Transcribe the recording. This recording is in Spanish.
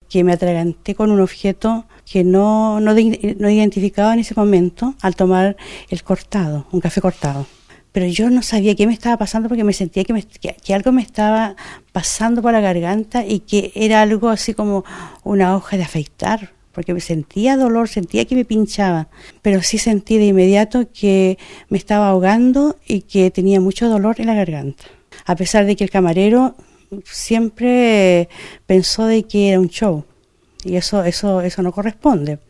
que me atraganté con un objeto que no identificaba en ese momento al tomar el cortado, un café cortado. Pero yo no sabía qué me estaba pasando porque me sentía que algo me estaba pasando por la garganta y que era algo así como una hoja de afeitar, porque me sentía dolor, sentía que me pinchaba, pero sí sentí de inmediato que me estaba ahogando y que tenía mucho dolor en la garganta. A pesar de que el camarero siempre pensó de que era un show y eso no corresponde.